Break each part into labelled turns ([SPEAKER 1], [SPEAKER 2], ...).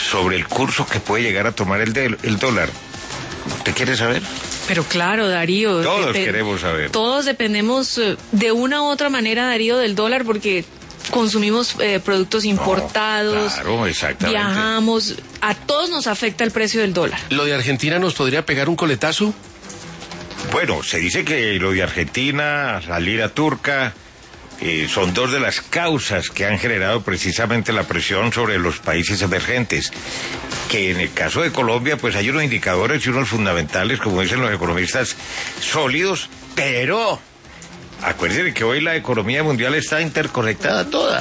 [SPEAKER 1] sobre el curso que puede llegar a tomar el dólar. ¿Usted quiere saber?
[SPEAKER 2] Pero claro, Darío.
[SPEAKER 1] Todos queremos saber.
[SPEAKER 2] Todos dependemos de una u otra manera, Darío, del dólar porque consumimos productos importados.
[SPEAKER 1] Claro, exactamente.
[SPEAKER 2] Viajamos. A todos nos afecta el precio del dólar.
[SPEAKER 3] ¿Lo de Argentina nos podría pegar un coletazo?
[SPEAKER 1] Bueno, se dice que lo de Argentina, la lira turca, son dos de las causas que han generado precisamente la presión sobre los países emergentes. Que en el caso de Colombia, pues hay unos indicadores y unos fundamentales, como dicen los economistas, sólidos, pero acuérdense que hoy la economía mundial está interconectada toda.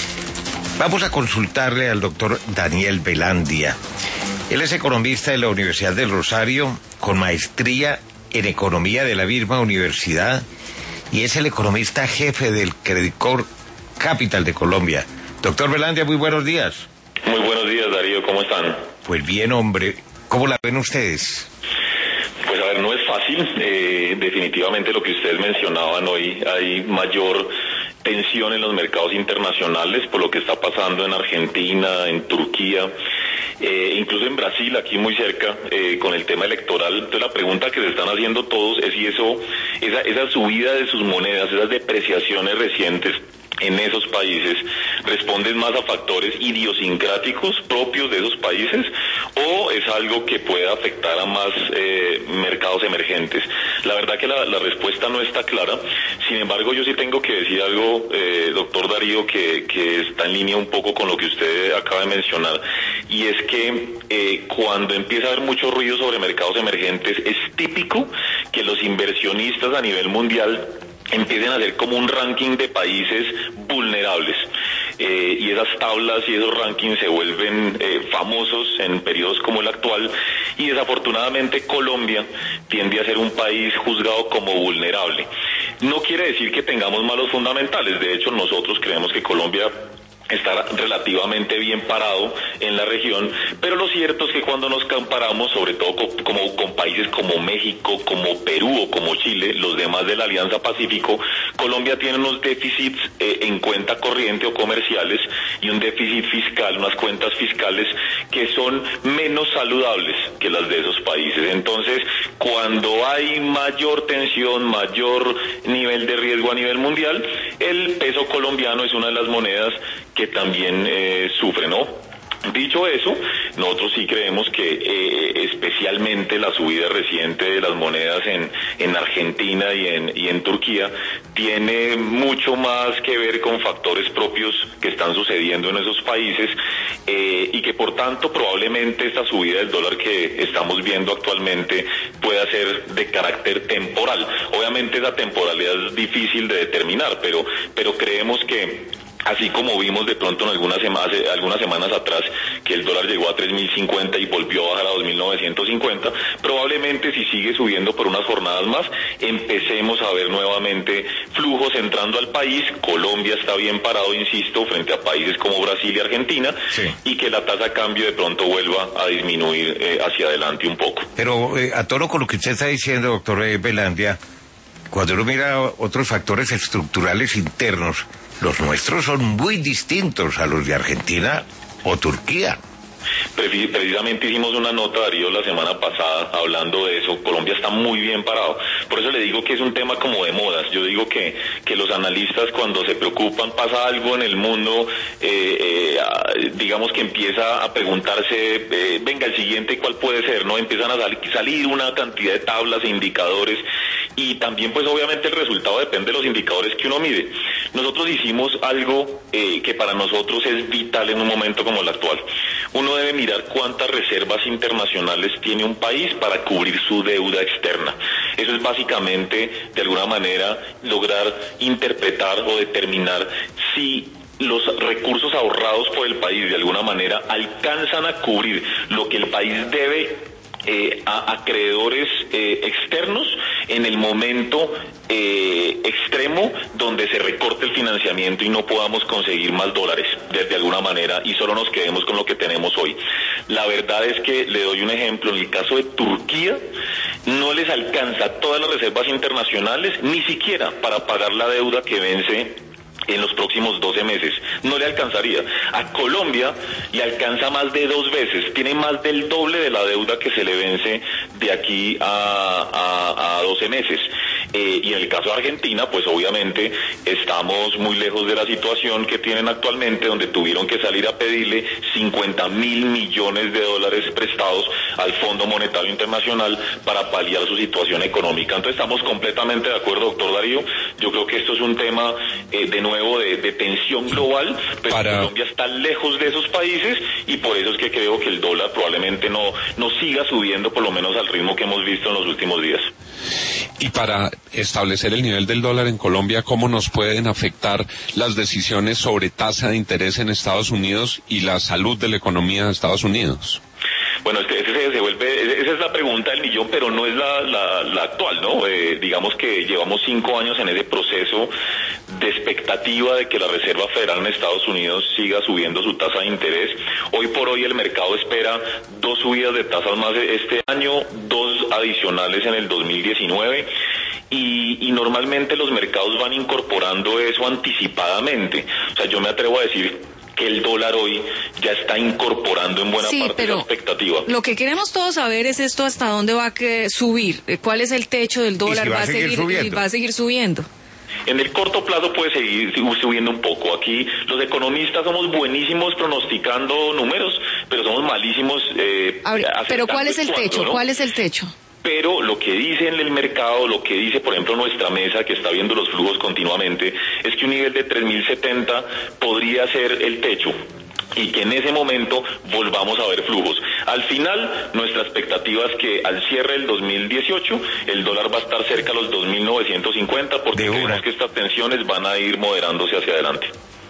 [SPEAKER 1] Vamos a consultarle al doctor Daniel Velandia. Él es economista de la Universidad del Rosario, con maestría en economía de la misma universidad, y es el economista jefe del Credicor Capital de Colombia. Doctor Velandia, muy buenos días.
[SPEAKER 4] Muy buenos días, Darío, ¿cómo están?
[SPEAKER 1] Pues bien, hombre, ¿cómo la ven ustedes?
[SPEAKER 4] Pues a ver, no es fácil, definitivamente lo que ustedes mencionaban hoy, hay mayor tensión en los mercados internacionales por lo que está pasando en Argentina, en Turquía, incluso en Brasil, aquí muy cerca, con el tema electoral. Entonces la pregunta que se están haciendo todos es si esa subida de sus monedas, esas depreciaciones recientes en esos países responden más a factores idiosincráticos propios de esos países o es algo que puede afectar a más mercados emergentes. La verdad que la respuesta no está clara. Sin embargo, yo sí tengo que decir algo, doctor Darío, que está en línea un poco con lo que usted acaba de mencionar, y es que cuando empieza a haber mucho ruido sobre mercados emergentes, es típico que los inversionistas a nivel mundial empiecen a hacer como un ranking de países vulnerables, y esas tablas y esos rankings se vuelven famosos en periodos como el actual, y desafortunadamente Colombia tiende a ser un país juzgado como vulnerable. No quiere decir que tengamos malos fundamentales, de hecho nosotros creemos que Colombia está relativamente bien parado en la región, pero lo cierto es que cuando nos comparamos, sobre todo con países como México, como Perú o como Chile, los demás de la Alianza Pacífico, Colombia tiene unos déficits en cuenta corriente o comerciales y un déficit fiscal, unas cuentas fiscales que son menos saludables que las de esos países. Entonces, cuando hay mayor tensión, mayor nivel de riesgo a nivel mundial, el peso colombiano es una de las monedas que también sufre, ¿no? Dicho eso, nosotros sí creemos que especialmente la subida reciente de las monedas en Argentina y en Turquía tiene mucho más que ver con factores propios que están sucediendo en esos países, y que por tanto probablemente esta subida del dólar que estamos viendo actualmente pueda ser de carácter temporal. Obviamente esa temporalidad es difícil de determinar, pero creemos que así como vimos de pronto en algunas semanas atrás que el dólar llegó a 3.050 y volvió a bajar a 2.950, probablemente si sigue subiendo por unas jornadas más, empecemos a ver nuevamente flujos entrando al país. Colombia está bien parado, insisto, frente a países como Brasil y Argentina, sí, y que la tasa de cambio de pronto vuelva a disminuir hacia adelante un poco.
[SPEAKER 1] Pero a tono con lo que usted está diciendo, doctor Velandia, cuando uno mira otros factores estructurales internos, los nuestros son muy distintos a los de Argentina o Turquía.
[SPEAKER 4] Precisamente hicimos una nota, Darío, la semana pasada hablando de eso. Colombia está muy bien parado. Por eso le digo que es un tema como de modas. Yo digo que los analistas, cuando se preocupan, pasa algo en el mundo, digamos que empieza a preguntarse, venga, el siguiente, ¿cuál puede ser? ¿No? Empiezan a salir una cantidad de tablas e indicadores, y también pues obviamente el resultado depende de los indicadores que uno mide. Nosotros hicimos algo que para nosotros es vital en un momento como el actual. Uno debe mirar cuántas reservas internacionales tiene un país para cubrir su deuda externa. Eso es básicamente, de alguna manera, lograr interpretar o determinar si los recursos ahorrados por el país de alguna manera alcanzan a cubrir lo que el país debe a acreedores externos en el momento extremo donde se recorte el financiamiento y no podamos conseguir más dólares de alguna manera y solo nos quedemos con lo que tenemos hoy. La verdad es que le doy un ejemplo. En el caso de Turquía no les alcanza todas las reservas internacionales, ni siquiera para pagar la deuda que vence en los próximos 12 meses. No le alcanzaría. A Colombia le alcanza más de 2 veces, tiene más del doble de la deuda que se le vence de aquí a 12 meses. Y en el caso de Argentina, pues obviamente estamos muy lejos de la situación que tienen actualmente, donde tuvieron que salir a pedirle 50.000 millones de dólares prestados al Fondo Monetario Internacional para paliar su situación económica. Entonces estamos completamente de acuerdo, doctor Darío. Yo creo que esto es un tema, de nuevo, de tensión global, pero Colombia está lejos de esos países y por eso es que creo que el dólar probablemente no siga subiendo, por lo menos al ritmo que hemos visto en los últimos días.
[SPEAKER 5] Y para establecer el nivel del dólar en Colombia, ¿cómo nos pueden afectar las decisiones sobre tasa de interés en Estados Unidos y la salud de la economía de Estados Unidos?
[SPEAKER 4] Bueno, esa es la pregunta del millón, pero no es la actual, ¿no? Digamos que llevamos 5 años en ese proceso de expectativa de que la Reserva Federal en Estados Unidos siga subiendo su tasa de interés. Hoy por hoy el mercado espera 2 subidas de tasas más este año, 2 adicionales en el 2019. Y normalmente los mercados van incorporando eso anticipadamente. O sea, yo me atrevo a decir que el dólar hoy ya está incorporando en buena parte la expectativa.
[SPEAKER 2] Lo que queremos todos saber es esto, hasta dónde va a subir, cuál es el techo del dólar,
[SPEAKER 1] si va a seguir subiendo.
[SPEAKER 4] En el corto plazo puede seguir subiendo un poco. Aquí los economistas somos buenísimos pronosticando números, pero somos malísimos.
[SPEAKER 2] Pero ¿cuál es el techo? ¿no? ¿Cuál es el techo?
[SPEAKER 4] Pero lo que dice en el mercado, lo que dice, por ejemplo, nuestra mesa, que está viendo los flujos continuamente, es que un nivel de 3.070 podría ser el techo y que en ese momento volvamos a ver flujos. Al final, nuestra expectativa es que al cierre del 2018, el dólar va a estar cerca a los 2.950, porque creemos que estas tensiones van a ir moderándose hacia adelante.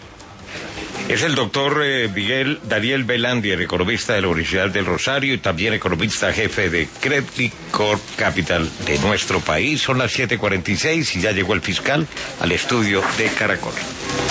[SPEAKER 1] Es el doctor Daniel Velandier, economista de la Universidad del Rosario y también economista jefe de Credit Corp Capital de nuestro país. Son las 7:46 y ya llegó el fiscal al estudio de Caracol.